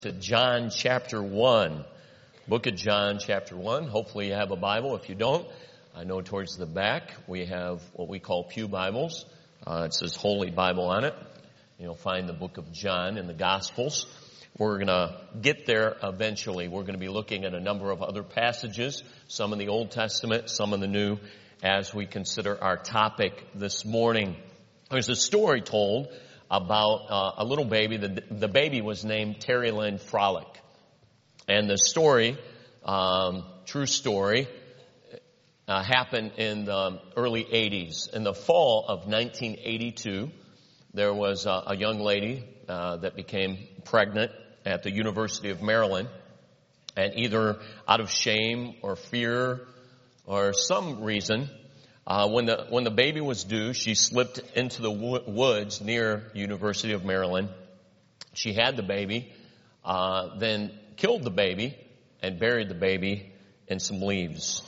To John chapter 1. Book of John chapter 1. Hopefully you have a Bible. If you don't, I know towards the back we have what we call pew Bibles. It says Holy Bible on it. You'll find the book of John in the Gospels. We're going to get there eventually. We're going to be looking at a number of other passages, some in the Old Testament, some in the New, as we consider our topic this morning. There's a story told about a little baby. The baby was named Terry Lynn Frolic. And the story, true story, happened in the early 80s. In the fall of 1982, there was a young lady that became pregnant at the University of Maryland. And either out of shame or fear or some reason, when the baby was due, she slipped into the woods near University of Maryland. She had the baby, then killed the baby and buried the baby in some leaves.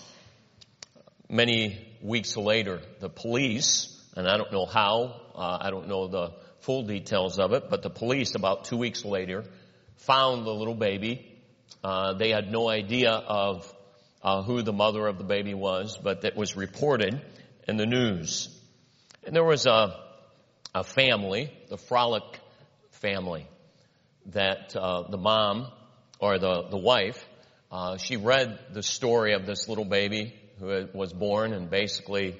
Many weeks later, the police, and I don't know how, I don't know the full details of it, but the police about 2 weeks later found the little baby. They had no idea of who the mother of the baby was, but that was reported in the news. And there was a family, the Frolic family, that the mom or the wife, she read the story of this little baby who was born and basically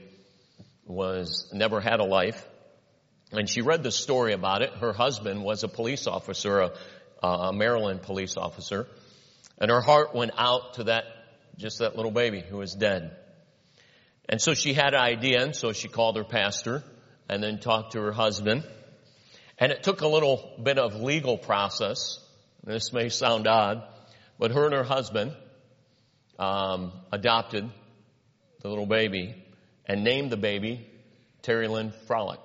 never had a life. And she read the story about it. Her husband was a police officer, a Maryland police officer. And her heart went out to that little baby who was dead. And so she had an idea, and so she called her pastor and then talked to her husband. And it took a little bit of legal process. This may sound odd, but her and her husband adopted the little baby and named the baby Terry Lynn Frolic.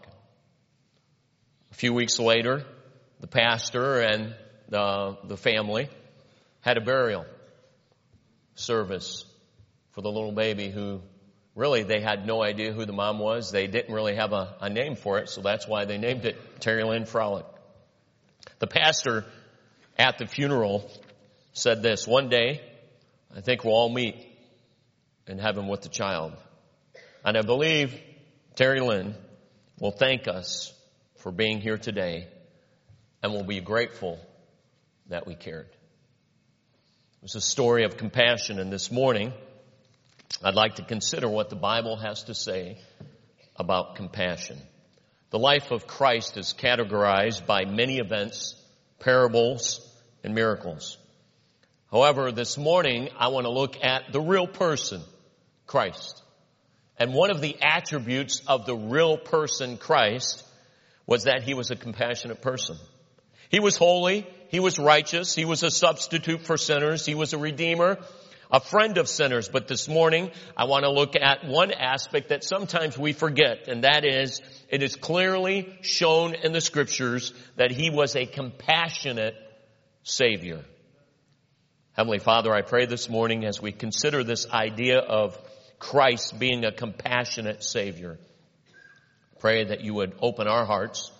A few weeks later, the pastor and the family had a burial service for the little baby who really they had no idea who the mom was. They didn't really have a name for it, so that's why they named it Terry Lynn Frolic. The pastor at the funeral said this: "One day, I think we'll all meet in heaven with the child. And I believe Terry Lynn will thank us for being here today and will be grateful that we cared." It was a story of compassion, and this morning I'd like to consider what the Bible has to say about compassion. The life of Christ is categorized by many events, parables, and miracles. However, this morning I want to look at the real person, Christ. And one of the attributes of the real person, Christ, was that he was a compassionate person. He was holy. He was righteous. He was a substitute for sinners. He was a redeemer, a friend of sinners. But this morning, I want to look at one aspect that sometimes we forget, and that is, it is clearly shown in the Scriptures that he was a compassionate Savior. Heavenly Father, I pray this morning as we consider this idea of Christ being a compassionate Savior, pray that you would open our hearts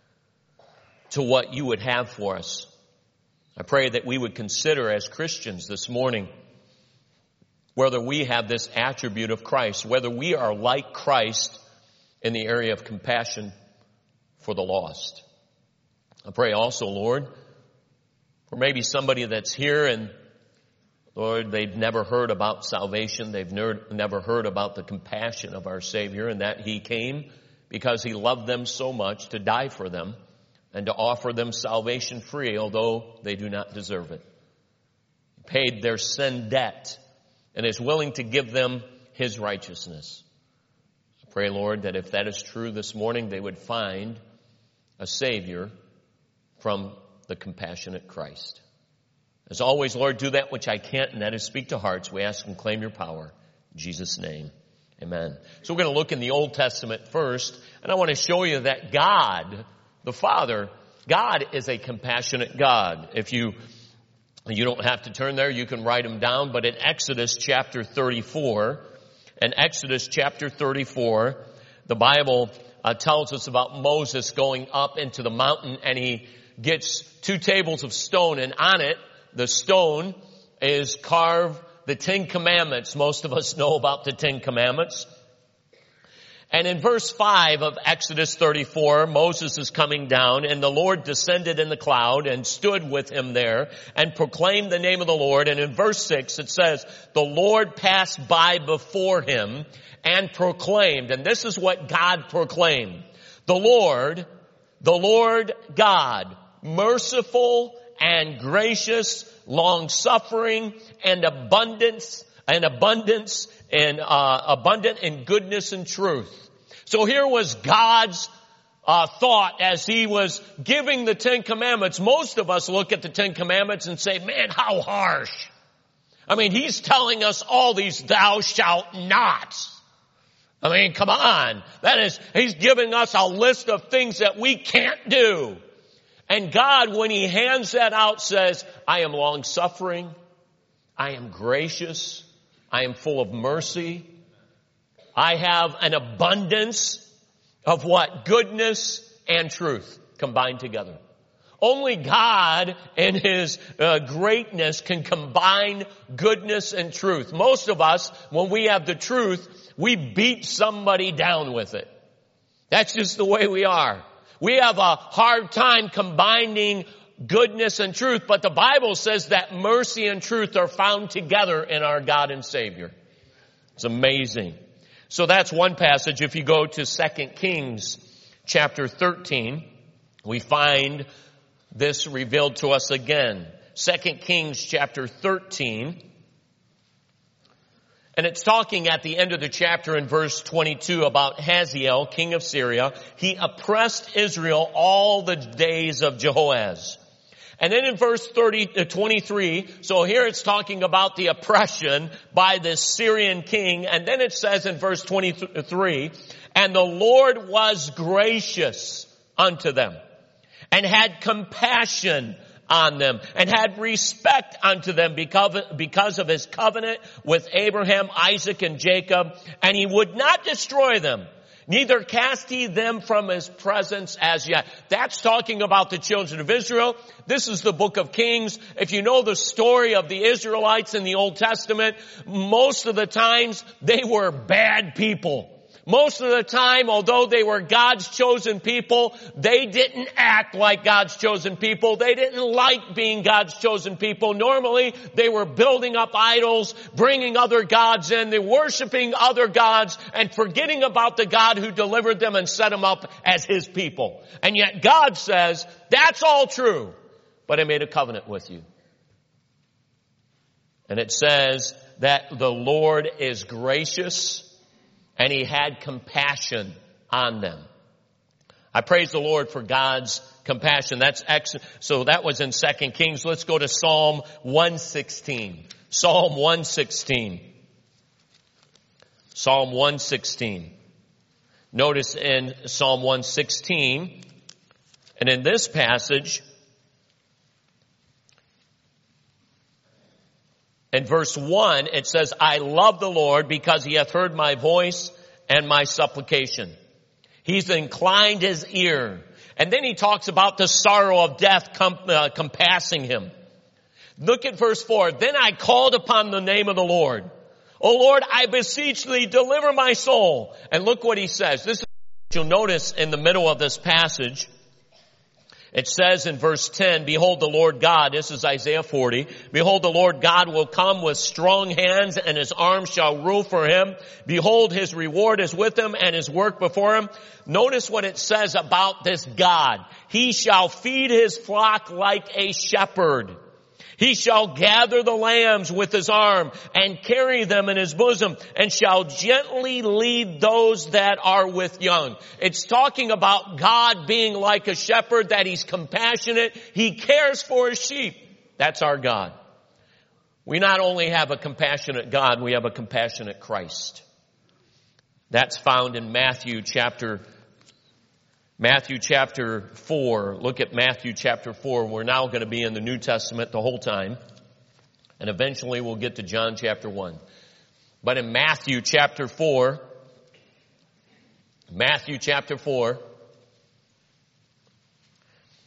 to what you would have for us. I pray that we would consider as Christians this morning whether we have this attribute of Christ, whether we are like Christ in the area of compassion for the lost. I pray also, Lord, for maybe somebody that's here and, Lord, they've never heard about salvation. They've never heard about the compassion of our Savior and that he came because he loved them so much to die for them and to offer them salvation free, although they do not deserve it. He paid their sin debt and is willing to give them his righteousness. I pray, Lord, that if that is true this morning, they would find a Savior from the compassionate Christ. As always, Lord, do that which I can't, and that is speak to hearts. We ask and claim your power. In Jesus' name, amen. So we're going to look in the Old Testament first, and I want to show you that God, the Father, God is a compassionate God. If you don't have to turn there, you can write them down. But in Exodus chapter 34, the Bible tells us about Moses going up into the mountain, and he gets 2 tables of stone, and on it, the stone is carved the 10 Commandments. Most of us know about the 10 Commandments. And in verse 5 of Exodus 34, Moses is coming down, and the Lord descended in the cloud and stood with him there and proclaimed the name of the Lord. And in verse 6 it says, the Lord passed by before him and proclaimed, and this is what God proclaimed, the Lord God, merciful and gracious, long-suffering and abundant in goodness and truth. So here was God's thought as he was giving the 10 Commandments. Most of us look at the 10 Commandments and say, man, how harsh. I mean, he's telling us all these thou shalt nots. I mean, come on. That is, he's giving us a list of things that we can't do. And God, when he hands that out, says, I am long-suffering. I am gracious. I am full of mercy. I have an abundance of what? Goodness and truth combined together. Only God in his greatness can combine goodness and truth. Most of us, when we have the truth, we beat somebody down with it. That's just the way we are. We have a hard time combining goodness and truth, but the Bible says that mercy and truth are found together in our God and Savior. It's amazing. So that's one passage. If you go to 2 Kings chapter 13, we find this revealed to us again. 2 Kings chapter 13. And it's talking at the end of the chapter in verse 22 about Hazael, king of Syria. He oppressed Israel all the days of Jehoaz. And then in verse 23, so here it's talking about the oppression by this Syrian king. And then it says in verse 23, and the Lord was gracious unto them and had compassion on them and had respect unto them because of his covenant with Abraham, Isaac, and Jacob. And he would not destroy them. Neither cast he them from his presence as yet. That's talking about the children of Israel. This is the book of Kings. If you know the story of the Israelites in the Old Testament, most of the times they were bad people. Most of the time, although they were God's chosen people, they didn't act like God's chosen people. They didn't like being God's chosen people. Normally, they were building up idols, bringing other gods in, they worshiping other gods, and forgetting about the God who delivered them and set them up as his people. And yet God says, that's all true, but I made a covenant with you. And it says that the Lord is gracious, and he had compassion on them. I praise the Lord for God's compassion. That's excellent. So that was in 2 Kings. Let's go to Psalm 116. Psalm 116. Psalm 116. Notice in Psalm 116, and in this passage, in verse 1, it says, I love the Lord because he hath heard my voice and my supplication. He's inclined his ear. And then he talks about the sorrow of death compassing him. Look at verse 4. Then I called upon the name of the Lord. O Lord, I beseech thee, deliver my soul. And look what he says. This is what you'll notice in the middle of this passage. It says in verse 10, behold the Lord God, this is Isaiah 40, behold the Lord God will come with strong hands and his arm shall rule for him. Behold his reward is with him and his work before him. Notice what it says about this God. He shall feed his flock like a shepherd. He shall gather the lambs with his arm and carry them in his bosom and shall gently lead those that are with young. It's talking about God being like a shepherd, that he's compassionate. He cares for his sheep. That's our God. We not only have a compassionate God, we have a compassionate Christ. That's found in Matthew chapter 4. Look at Matthew chapter 4. We're now going to be in the New Testament the whole time. And eventually we'll get to John chapter 1. But in Matthew chapter 4,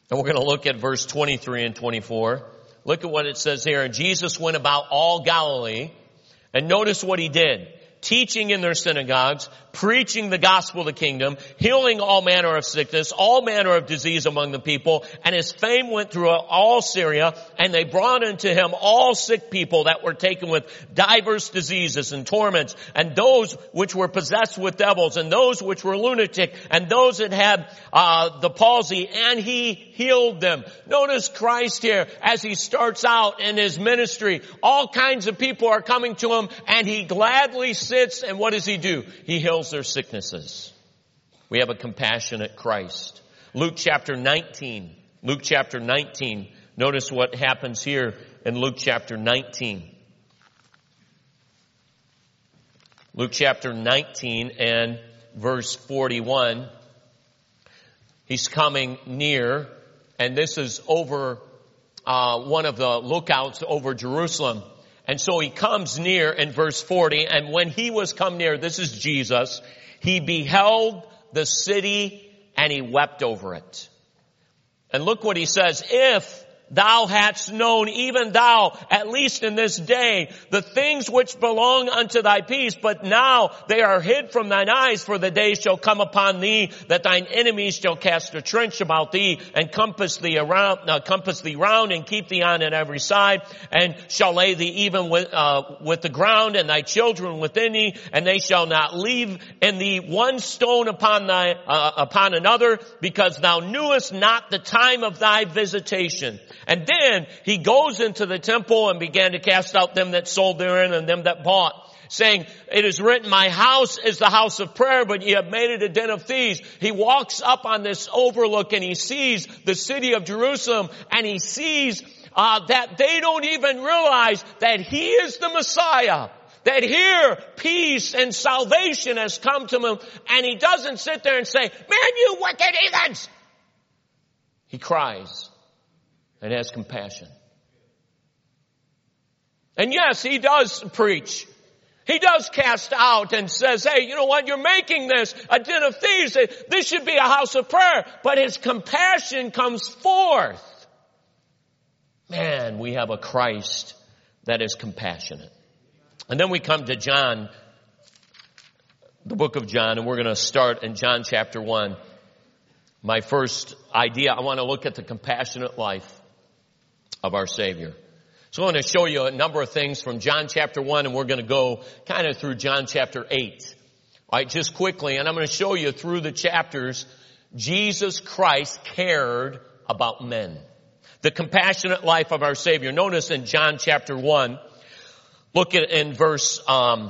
And we're going to look at verse 23 and 24. Look at what it says here. And Jesus went about all Galilee, and notice what he did. Teaching in their synagogues, preaching the gospel of the kingdom, healing all manner of sickness, all manner of disease among the people. And his fame went through all Syria, and they brought unto him all sick people that were taken with diverse diseases and torments, and those which were possessed with devils, and those which were lunatic, and those that had the palsy, and he healed them. Notice Christ here as he starts out in his ministry. All kinds of people are coming to him, and he gladly sits, and what does he do? He heals their sicknesses. We have a compassionate Christ. Luke chapter 19. Luke chapter 19. Notice what happens here in Luke chapter 19. Luke chapter 19 and verse 41. He's coming near, and this is over one of the lookouts over Jerusalem. And so he comes near in verse 40, and when he was come near, this is Jesus, he beheld the city and he wept over it. And look what he says, if thou hadst known, even thou, at least in this day, the things which belong unto thy peace, but now they are hid from thine eyes, for the day shall come upon thee that thine enemies shall cast a trench about thee and compass thee round and keep thee on every side, and shall lay thee even with the ground and thy children within thee, and they shall not leave in thee one stone upon another, because thou knewest not the time of thy visitation. And then he goes into the temple and began to cast out them that sold therein and them that bought, saying, it is written, my house is the house of prayer, but ye have made it a den of thieves. He walks up on this overlook and he sees the city of Jerusalem, and he sees that they don't even realize that he is the Messiah. That here, peace and salvation has come to him, and he doesn't sit there and say, man, you wicked heathens! He cries and has compassion. And yes, he does preach. He does cast out and says, hey, you know what? You're making this a den of thieves. This should be a house of prayer. But his compassion comes forth. Man, we have a Christ that is compassionate. And then we come to John, the book of John, and we're going to start in John chapter 1. My first idea, I want to look at the compassionate life of our Savior. So I want to show you a number of things from John chapter 1, and we're going to go kind of through John chapter 8. All right, just quickly, and I'm going to show you through the chapters, Jesus Christ cared about men. The compassionate life of our Savior. Notice in John chapter 1, look at in verse,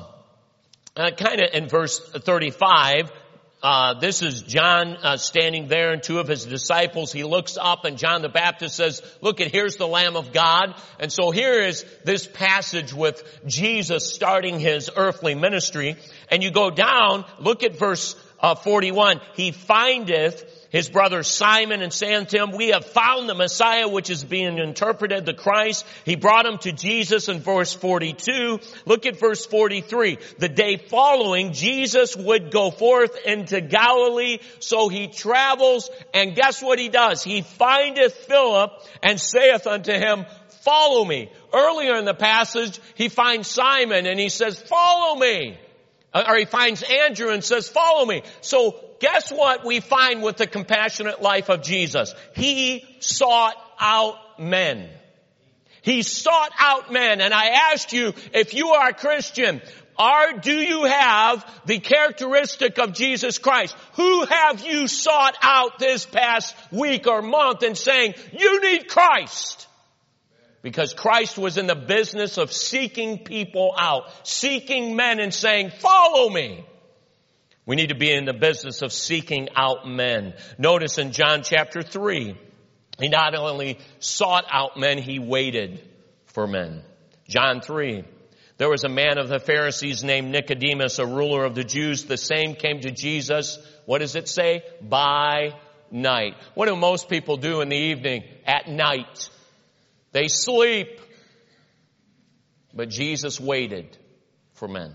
in verse 35, this is John standing there and two of his disciples. He looks up and John the Baptist says, look, here's the Lamb of God. And so here is this passage with Jesus starting his earthly ministry. And you go down, look at verse 41. He findeth his brother Simon and saying to him, we have found the Messiah, which is being interpreted, the Christ. He brought him to Jesus in verse 42. Look at verse 43. The day following, Jesus would go forth into Galilee. So he travels, and guess what he does? He findeth Philip and saith unto him, follow me. Earlier in the passage, he finds Simon and he says, follow me. Or he finds Andrew and says, follow me. So guess what we find with the compassionate life of Jesus? He sought out men. He sought out men. And I asked you, if you are a Christian, do you have the characteristic of Jesus Christ? Who have you sought out this past week or month and saying, you need Christ? Because Christ was in the business of seeking people out, seeking men and saying, follow me. We need to be in the business of seeking out men. Notice in John chapter 3, he not only sought out men, he waited for men. John 3, there was a man of the Pharisees named Nicodemus, a ruler of the Jews. The same came to Jesus. What does it say? By night. What do most people do in the evening? At night. They sleep. But Jesus waited for men.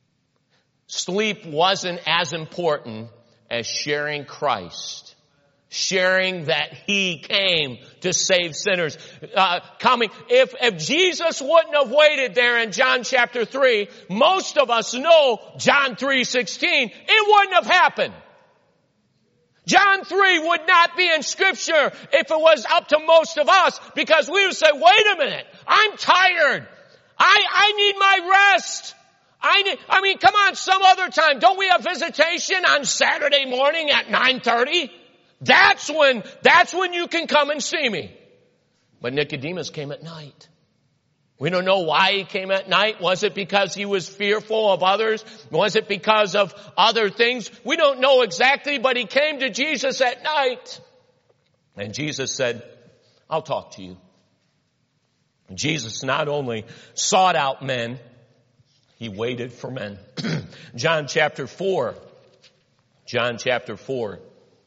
Sleep wasn't as important as sharing Christ, sharing that He came to save sinners. If Jesus wouldn't have waited there in John chapter 3, most of us know John 3:16, it wouldn't have happened. John 3 would not be in Scripture if it was up to most of us, because we would say, wait a minute, I'm tired. I need my rest. I mean, come on, some other time. Don't we have visitation on Saturday morning at 9:30? That's when you can come and see me. But Nicodemus came at night. We don't know why he came at night. Was it because he was fearful of others? Was it because of other things? We don't know exactly, but he came to Jesus at night. And Jesus said, I'll talk to you. And Jesus not only sought out men, He waited for men. John chapter 4. John chapter 4.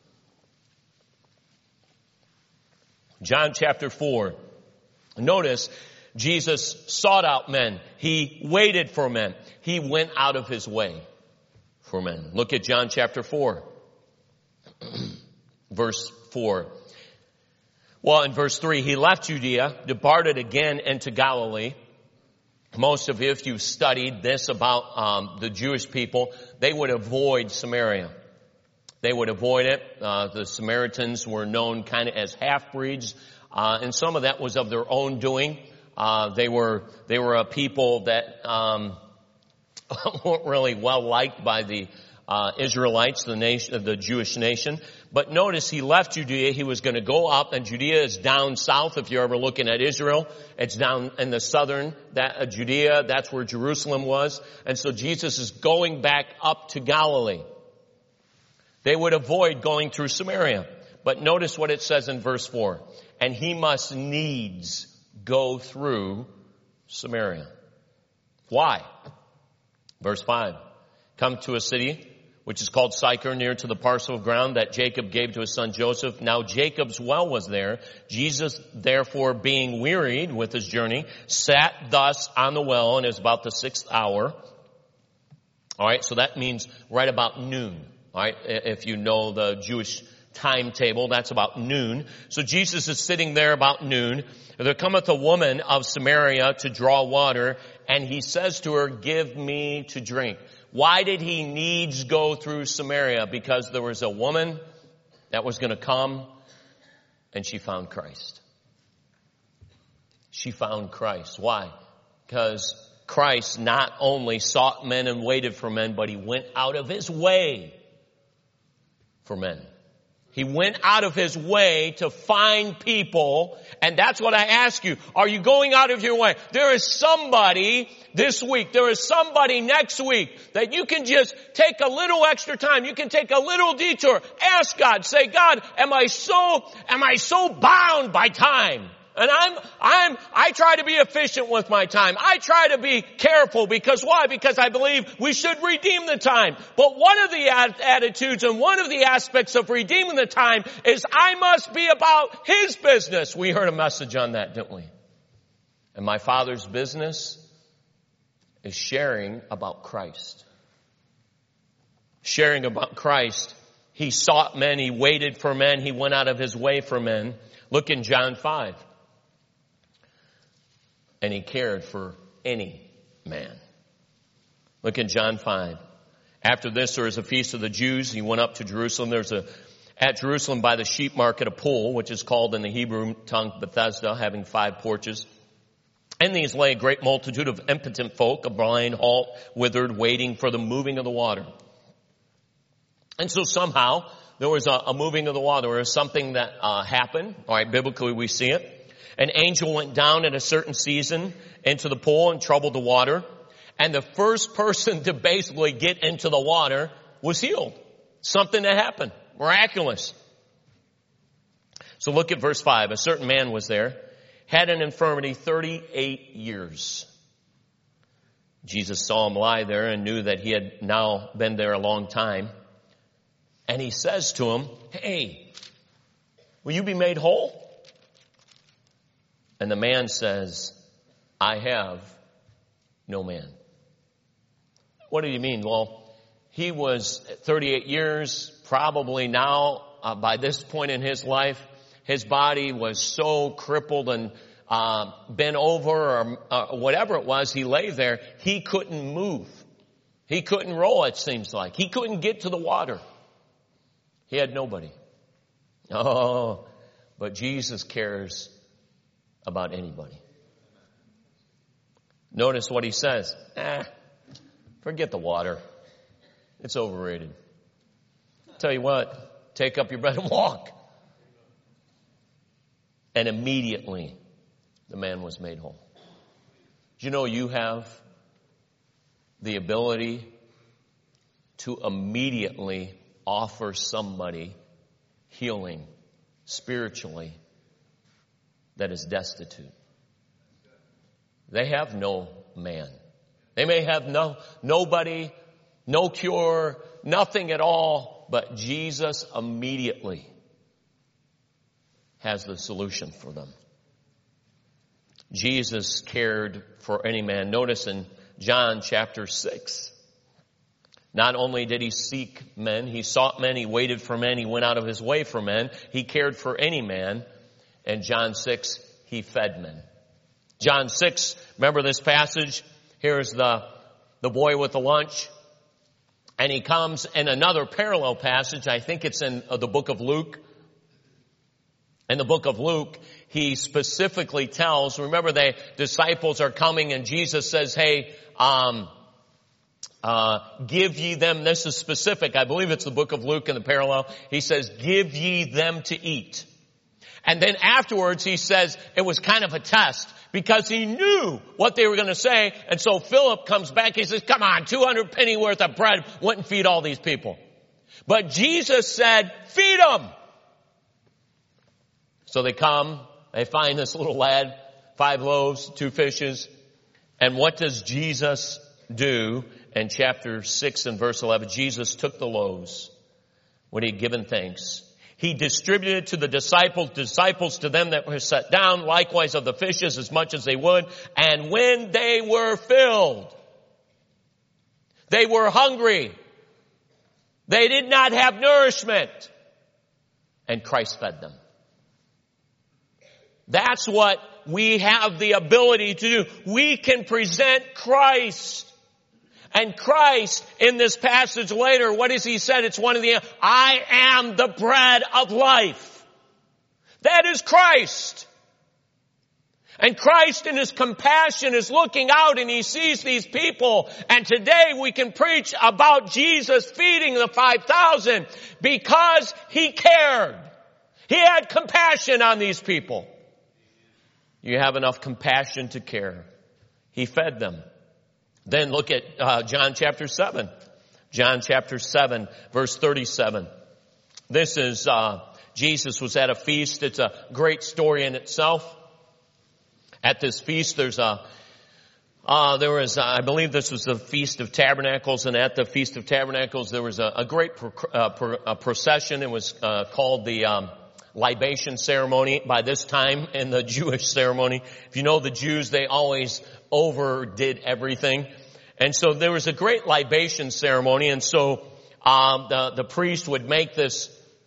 John chapter 4. Notice, Jesus sought out men. He waited for men. He went out of His way for men. Look at John chapter 4. Verse 4. Well, in verse 3, He left Judea, departed again into Galilee. Most of you, if you've studied this about the Jewish people, they would avoid Samaria. They would avoid it. The Samaritans were known kind of as half-breeds, and some of that was of their own doing. They were a people that weren't really well liked by the Israelites, the Jewish nation. But notice He left Judea. He was going to go up, and Judea is down south. If you're ever looking at Israel, it's down in the southern Judea. That's where Jerusalem was. And so Jesus is going back up to Galilee. They would avoid going through Samaria. But notice what it says in verse 4. And He must needs go through Samaria. Why? Verse 5. Come to a city which is called Sychar, near to the parcel of ground that Jacob gave to his son Joseph. Now Jacob's well was there. Jesus, therefore, being wearied with his journey, sat thus on the well, and it was about the 6th hour. All right, so that means right about noon. All right, if you know the Jewish timetable, that's about noon. So Jesus is sitting there about noon. There cometh a woman of Samaria to draw water, and He says to her, give me to drink. Why did He needs go through Samaria? Because there was a woman that was going to come, and she found Christ. She found Christ. Why? Because Christ not only sought men and waited for men, but He went out of His way for men. He went out of His way to find people, and that's what I ask you. Are you going out of your way? There is somebody this week, there is somebody next week that you can just take a little extra time. You can take a little detour. Ask God, say, God, am I so bound by time? And I try to be efficient with my time. I try to be careful because why? Because I believe we should redeem the time. But one of the attitudes and one of the aspects of redeeming the time is I must be about His business. We heard a message on that, didn't we? And my Father's business is sharing about Christ. Sharing about Christ. He sought men. He waited for men. He went out of His way for men. Look in John 5. And He cared for any man. Look in John 5. After this, there is a feast of the Jews. He went up to Jerusalem. At Jerusalem by the sheep market, a pool, which is called in the Hebrew tongue Bethesda, having 5 porches. In these lay a great multitude of impotent folk, a blind, halt, withered, waiting for the moving of the water. And so somehow, there was a moving of the water. There was something that happened. All right, biblically we see it. An angel went down at a certain season into the pool and troubled the water. And the first person to basically get into the water was healed. Something that happened. Miraculous. So look at verse 5. A certain man was there, had an infirmity 38 years. Jesus saw him lie there and knew that he had now been there a long time. And He says to him, hey, will you be made whole? And the man says, I have no man. What do you mean? Well, he was 38 years, probably now by this point in his life, his body was so crippled and bent over or whatever it was, he lay there. He couldn't move. He couldn't roll, it seems like. He couldn't get to the water. He had nobody. Oh, but Jesus cares about anybody. Notice what he says. Forget the water. It's overrated. Tell you what, take up your bed and walk. And immediately, the man was made whole. Do you know you have the ability to immediately offer somebody healing spiritually that is destitute? They have no man. They may have nobody, no cure, nothing at all, but Jesus immediately has the solution for them. Jesus cared for any man. Notice in John chapter 6, not only did he seek men, he sought men, he waited for men, he went out of his way for men, he cared for any man. And John 6, he fed men. John 6, remember this passage? Here's the boy with the lunch. And he comes in another parallel passage. I think it's in the book of Luke. In the book of Luke, he specifically tells, remember the disciples are coming and Jesus says, hey, give ye them, this is specific, I believe it's the book of Luke in the parallel. He says, give ye them to eat. And then afterwards he says it was kind of a test because he knew what they were going to say. And so Philip comes back. He says, come on, 200 penny worth of bread wouldn't feed all these people. But Jesus said, feed them. So they come, they find this little lad, 5 loaves, 2 fishes. And what does Jesus do? In chapter 6 and verse 11, Jesus took the loaves when he had given thanks. He distributed to the disciples to them that were set down, likewise of the fishes as much as they would. And when they were filled, they were hungry. They did not have nourishment. And Christ fed them. That's what we have the ability to do. We can present Christ. And Christ, in this passage later, what has he said? It's one of the, I am the bread of life. That is Christ. And Christ in his compassion is looking out and he sees these people. And today we can preach about Jesus feeding the 5,000 because he cared. He had compassion on these people. You have enough compassion to care. He fed them. Then look at John chapter 7. John chapter 7, verse 37. This is, Jesus was at a feast. It's a great story in itself. At this feast, there was, I believe this was the Feast of Tabernacles, and at the Feast of Tabernacles, there was a great procession. It was called the libation ceremony by this time in the Jewish ceremony. If you know the Jews, they always overdid everything. And so there was a great libation ceremony, and so the priest would make this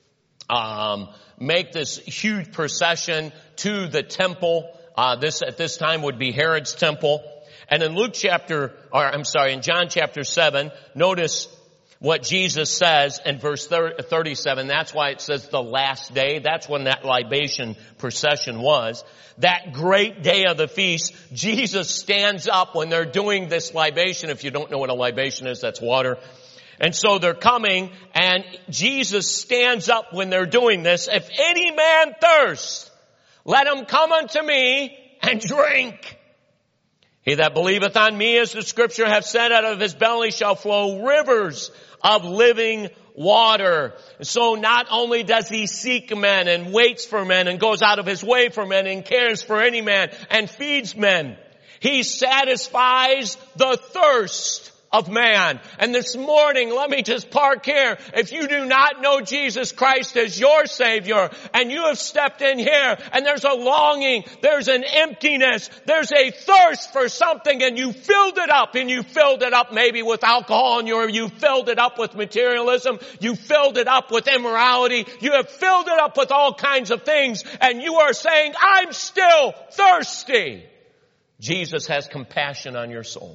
huge procession to the temple. This at this time would be Herod's temple. And in in John chapter 7, notice what Jesus says in verse 37. That's why it says the last day. That's when that libation procession was. That great day of the feast, Jesus stands up when they're doing this libation. If you don't know what a libation is, that's water. And so they're coming, and Jesus stands up when they're doing this. If any man thirst, let him come unto me and drink. He that believeth on me, as the scripture hath said, out of his belly shall flow rivers of living water. So not only does he seek men and waits for men and goes out of his way for men and cares for any man and feeds men, he satisfies the thirst of man. And this morning, let me just park here. If you do not know Jesus Christ as your Savior, and you have stepped in here, and there's a longing, there's an emptiness, there's a thirst for something, and you filled it up, and you filled it up maybe with alcohol, and you filled it up with materialism, you filled it up with immorality, you have filled it up with all kinds of things, and you are saying, I'm still thirsty. Jesus has compassion on your soul.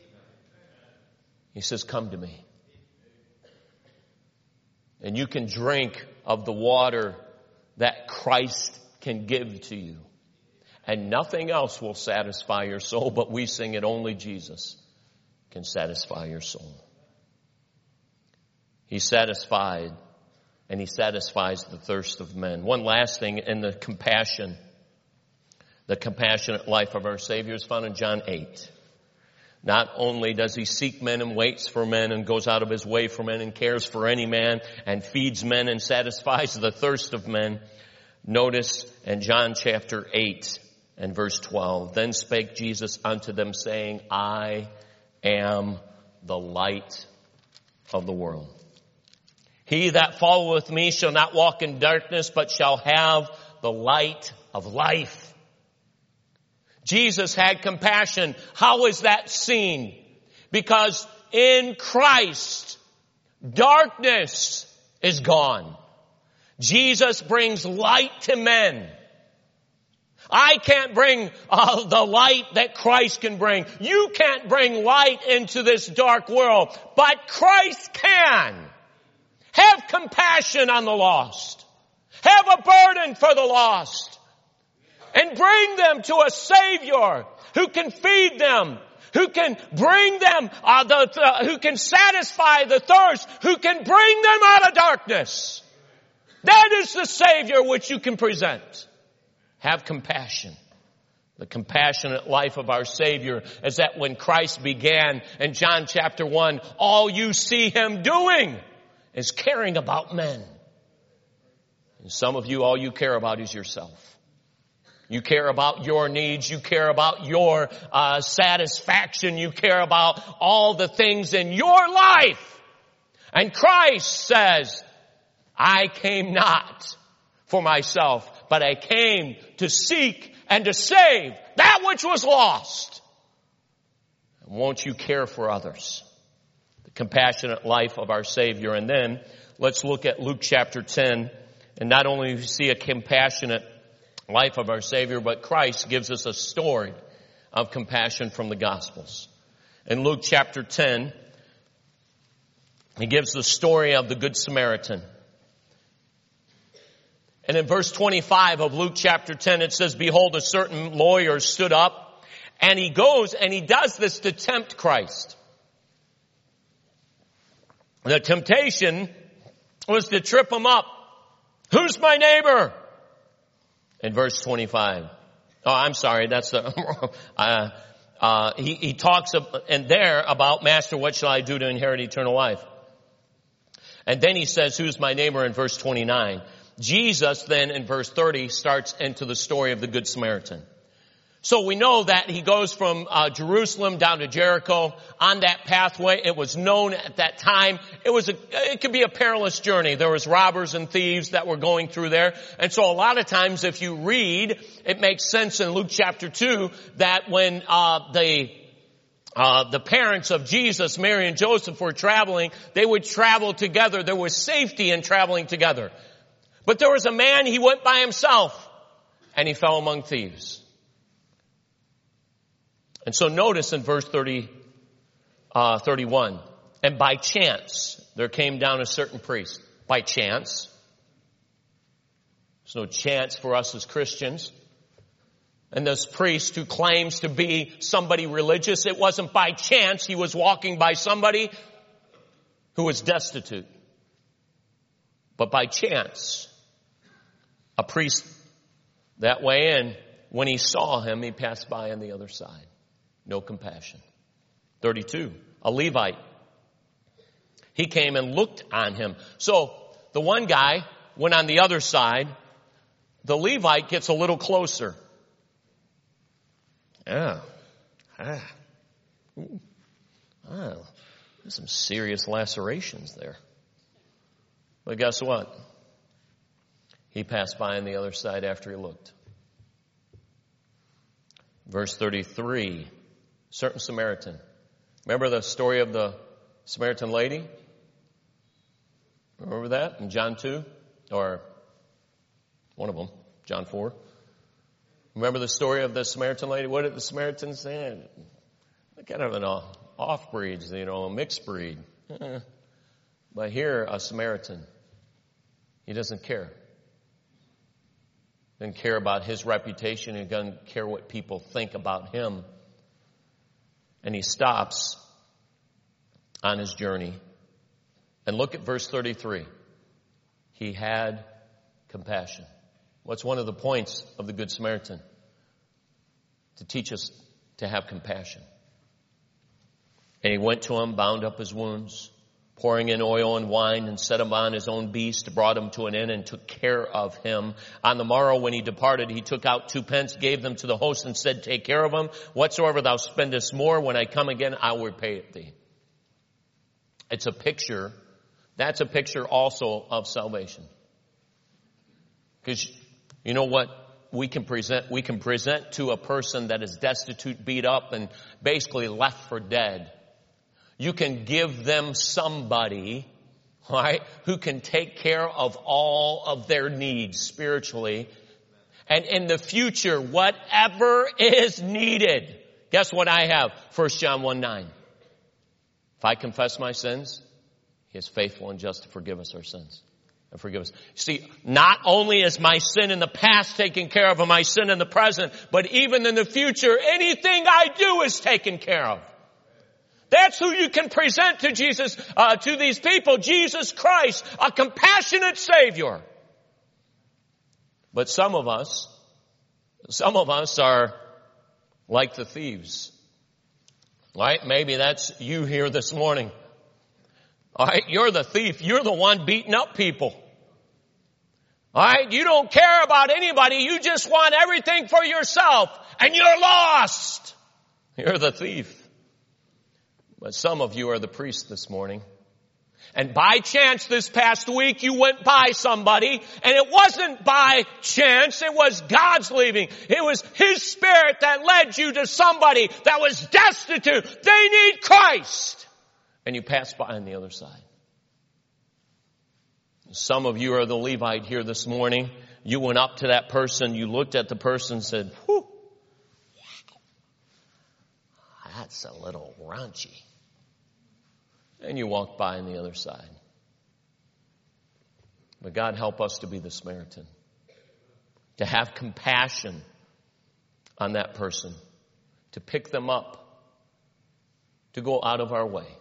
He says, come to me. And you can drink of the water that Christ can give to you. And nothing else will satisfy your soul, but we sing it, only Jesus can satisfy your soul. He's satisfied, and He satisfies the thirst of men. One last thing in the compassionate life of our Savior is found in John 8. Not only does He seek men and waits for men and goes out of His way for men and cares for any man and feeds men and satisfies the thirst of men. Notice in John chapter 8 and verse 12, then spake Jesus unto them, saying, I am the light of the world. He that followeth me shall not walk in darkness, but shall have the light of life. Jesus had compassion. How is that seen? Because in Christ, darkness is gone. Jesus brings light to men. I can't bring the light that Christ can bring. You can't bring light into this dark world, but Christ can. Have compassion on the lost. Have a burden for the lost. And bring them to a Savior who can feed them, who can bring them, who can satisfy the thirst, who can bring them out of darkness. That is the Savior which you can present. Have compassion. The compassionate life of our Savior is that when Christ began in John chapter 1, all you see Him doing is caring about men. And some of you, all you care about is yourself. You care about your needs. You care about your satisfaction. You care about all the things in your life. And Christ says, I came not for myself, but I came to seek and to save that which was lost. And won't you care for others? The compassionate life of our Savior. And then let's look at Luke chapter 10. And not only do we see a compassionate life of our Savior, but Christ gives us a story of compassion from the Gospels. In Luke chapter 10, He gives the story of the Good Samaritan. And in verse 25 of Luke chapter 10, it says, behold, a certain lawyer stood up, and he goes and he does this to tempt Christ. The temptation was to trip him up. Who's my neighbor? In verse 25. Oh, I'm sorry. That's he talks in there about, Master, what shall I do to inherit eternal life? And then he says, who's my neighbor in verse 29. Jesus then in verse 30 starts into the story of the Good Samaritan. So we know that he goes from Jerusalem down to Jericho on that pathway. It was known at that time. It could be a perilous journey. There was robbers and thieves that were going through there. And so a lot of times if you read, it makes sense in Luke chapter 2 that when the parents of Jesus, Mary and Joseph, were traveling, they would travel together. There was safety in traveling together. But there was a man, he went by himself, and he fell among thieves. And so notice in verse 31, and by chance, there came down a certain priest. By chance. There's no chance for us as Christians. And this priest who claims to be somebody religious, it wasn't by chance. He was walking by somebody who was destitute. But by chance, a priest that way, and when he saw him, he passed by on the other side. No compassion. 32, a Levite. He came and looked on him. So the one guy went on the other side. The Levite gets a little closer. Oh, there's some serious lacerations there. But guess what? He passed by on the other side after he looked. Verse 33, certain Samaritan. Remember the story of the Samaritan lady? Remember that in John 2? Or one of them, John 4. Remember the story of the Samaritan lady? What did the Samaritans say? Kind of an off-breed, a mixed breed. But here, a Samaritan, he doesn't care. Doesn't care about his reputation. He doesn't care what people think about him. And he stops on his journey. And look at verse 33. He had compassion. What's one of the points of the Good Samaritan? To teach us to have compassion. And he went to him, bound up his wounds, pouring in oil and wine, and set him on his own beast, brought him to an inn, and took care of him. On the morrow, when he departed, he took out 2 pence, gave them to the host, and said, take care of him. Whatsoever thou spendest more, when I come again, I will repay it thee. It's a picture. That's a picture also of salvation. Because you know what we can present? We can present to a person that is destitute, beat up, and basically left for dead. You can give them somebody, right, who can take care of all of their needs spiritually. And in the future, whatever is needed. Guess what I have? 1 John 1:9. If I confess my sins, He is faithful and just to forgive us our sins. And forgive us. See, not only is my sin in the past taken care of and my sin in the present, but even in the future, anything I do is taken care of. That's who you can present to Jesus, to these people. Jesus Christ, a compassionate Savior. But some of us are like the thieves. Right? Maybe that's you here this morning. All right, you're the thief. You're the one beating up people. All right, you don't care about anybody. You just want everything for yourself, and you're lost. You're the thief. But some of you are the priest this morning. And by chance this past week you went by somebody, and it wasn't by chance, it was God's leading. It was His Spirit that led you to somebody that was destitute. They need Christ. And you passed by on the other side. Some of you are the Levite here this morning. You went up to that person, you looked at the person and said, whew, that's a little raunchy. And you walked by on the other side. But God help us to be the Samaritan. To have compassion on that person. To pick them up. To go out of our way.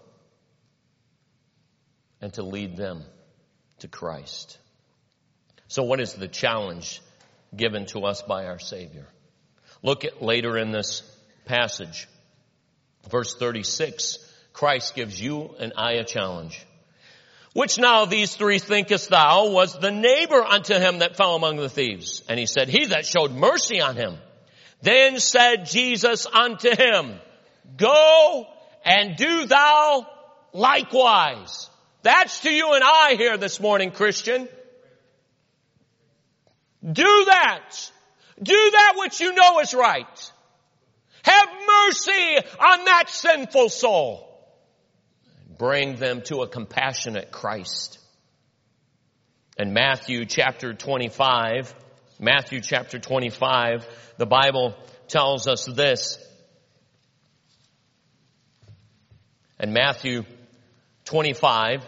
And to lead them to Christ. So what is the challenge given to us by our Savior? Look at later in this passage. Verse 36. Christ gives you and I a challenge. Which now of these 3 thinkest thou was the neighbor unto him that fell among the thieves? And he said, he that showed mercy on him. Then said Jesus unto him, go and do thou likewise. That's to you and I here this morning, Christian. Do that. Do that which you know is right. Have mercy on that sinful soul. Bring them to a compassionate Christ. In Matthew chapter 25, the Bible tells us this. In Matthew 25,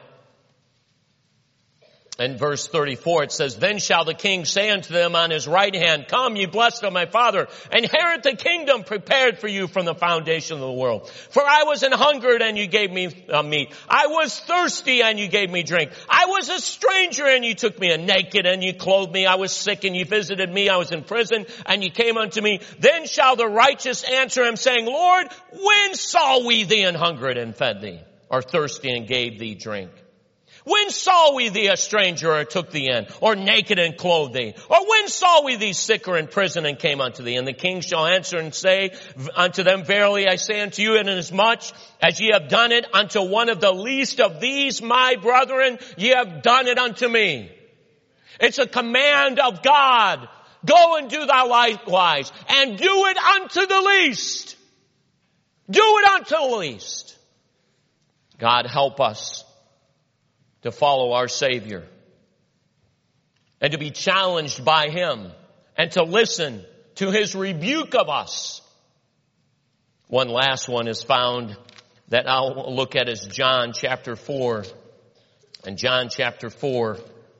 in verse 34, it says, then shall the king say unto them on his right hand, come, ye blessed of my Father, inherit the kingdom prepared for you from the foundation of the world. For I was an hungered, and you gave me meat. I was thirsty, and you gave me drink. I was a stranger, and you took me in naked, and you clothed me. I was sick, and you visited me. I was in prison, and you came unto me. Then shall the righteous answer him, saying, Lord, when saw we thee an hungered and fed thee, or thirsty and gave thee drink? When saw we thee a stranger and took thee in, or naked and clothed thee? Or when saw we thee sick or in prison and came unto thee? And the king shall answer and say unto them, Verily I say unto you, inasmuch as ye have done it unto one of the least of these my brethren, ye have done it unto me. It's a command of God. Go and do thou likewise, and do it unto the least. Do it unto the least. God help us to follow our Savior and to be challenged by Him and to listen to His rebuke of us. One last one is found that I'll look at is John chapter 4. And John chapter 4.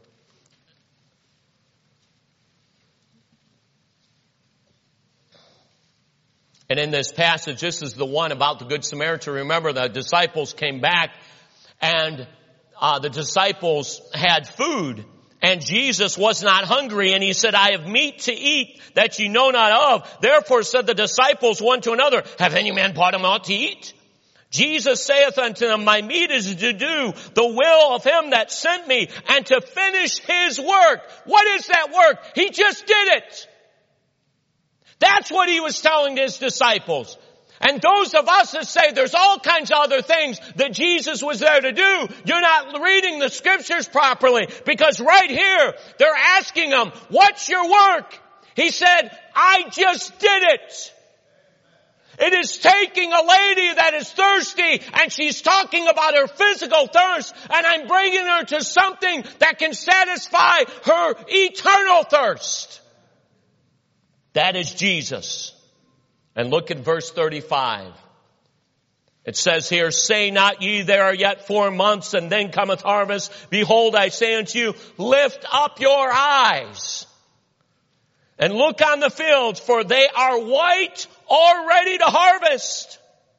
And in this passage, this is the one about the Good Samaritan. Remember, the disciples came back and the disciples had food, and Jesus was not hungry, and He said, I have meat to eat that ye know not of. Therefore said the disciples one to another, Have any man brought him aught to eat? Jesus saith unto them, My meat is to do the will of Him that sent me, and to finish His work. What is that work? He just did it. That's what He was telling His disciples. And those of us that say there's all kinds of other things that Jesus was there to do, you're not reading the scriptures properly. Because right here, they're asking Him, what's your work? He said, I just did it. It is taking a lady that is thirsty and she's talking about her physical thirst, and I'm bringing her to something that can satisfy her eternal thirst. That is Jesus. And look at verse 35. It says here, Say not ye, there are yet 4 months, and then cometh harvest. Behold, I say unto you, lift up your eyes and look on the fields, for they are white, all ready to harvest.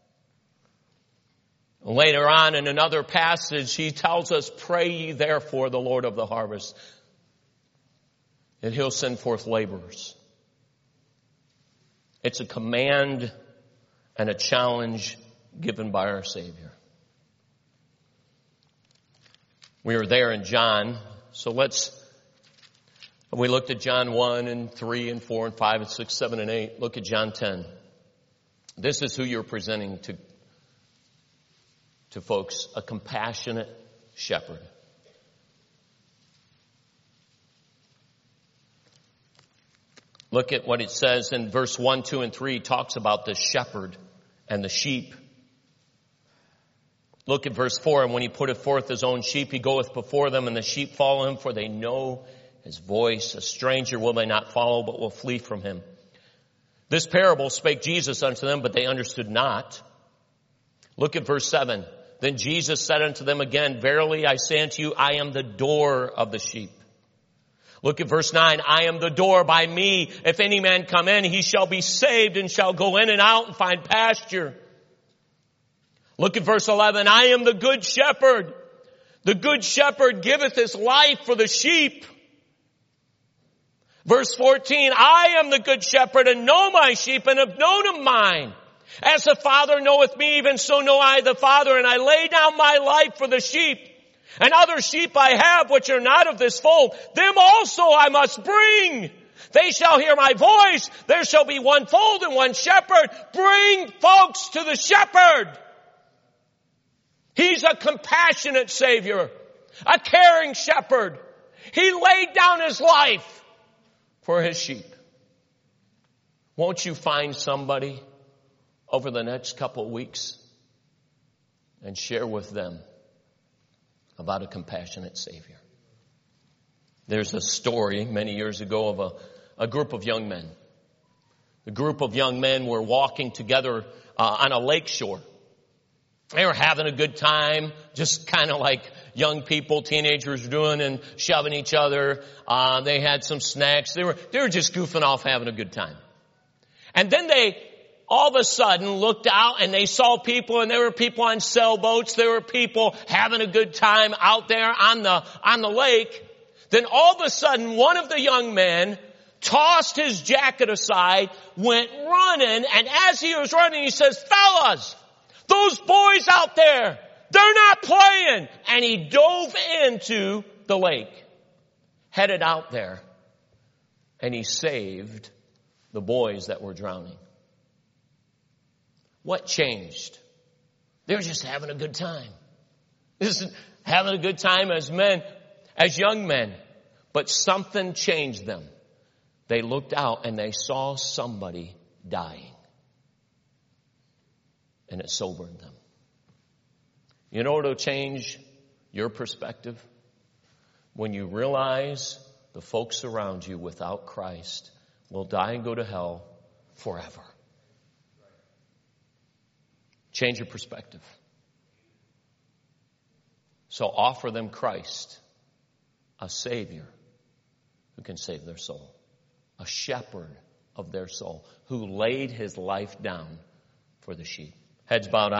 Later on in another passage, He tells us, Pray ye therefore the Lord of the harvest, and He'll send forth laborers. It's a command and a challenge given by our Savior. We were there in John, so we looked at John 1 and 3 and 4 and 5 and 6, 7 and 8. Look at John 10. This is who you're presenting to folks, a compassionate shepherd. Look at what it says in verse 1, 2, and 3. It talks about the shepherd and the sheep. Look at verse 4. And when He putteth forth His own sheep, He goeth before them, and the sheep follow Him, for they know His voice. A stranger will they not follow, but will flee from Him. This parable spake Jesus unto them, but they understood not. Look at verse 7. Then Jesus said unto them again, Verily I say unto you, I am the door of the sheep. Look at verse 9. I am the door. By me, if any man come in, he shall be saved and shall go in and out and find pasture. Look at verse 11. I am the good shepherd. The good shepherd giveth his life for the sheep. Verse 14. I am the good shepherd and know my sheep and have known of mine. As the Father knoweth me, even so know I the Father, and I lay down my life for the sheep. And other sheep I have which are not of this fold, them also I must bring. They shall hear my voice. There shall be one fold and one shepherd. Bring folks to the shepherd. He's a compassionate Savior, a caring shepherd. He laid down His life for His sheep. Won't you find somebody over the next couple of weeks and share with them about a compassionate Savior? There's a story many years ago of a group of young men. A group of young men were walking together on a lake shore. They were having a good time, just kind of like young people, teenagers doing, and shoving each other. They had some snacks. They were just goofing off, having a good time. And then they all of a sudden looked out and they saw people, and there were people on sailboats. There were people having a good time out there on the lake. Then all of a sudden, one of the young men tossed his jacket aside, went running, and as he was running, he says, Fellas, those boys out there, They're not playing. And he dove into the lake, headed out there, and he saved the boys that were drowning. What changed? They were just having a good time. Just having a good time as men, as young men. But something changed them. They looked out and they saw somebody dying. And it sobered them. You know what will change your perspective? When you realize the folks around you without Christ will die and go to hell forever. Change your perspective. So offer them Christ, a Savior who can save their soul, a shepherd of their soul who laid his life down for the sheep. Heads bowed.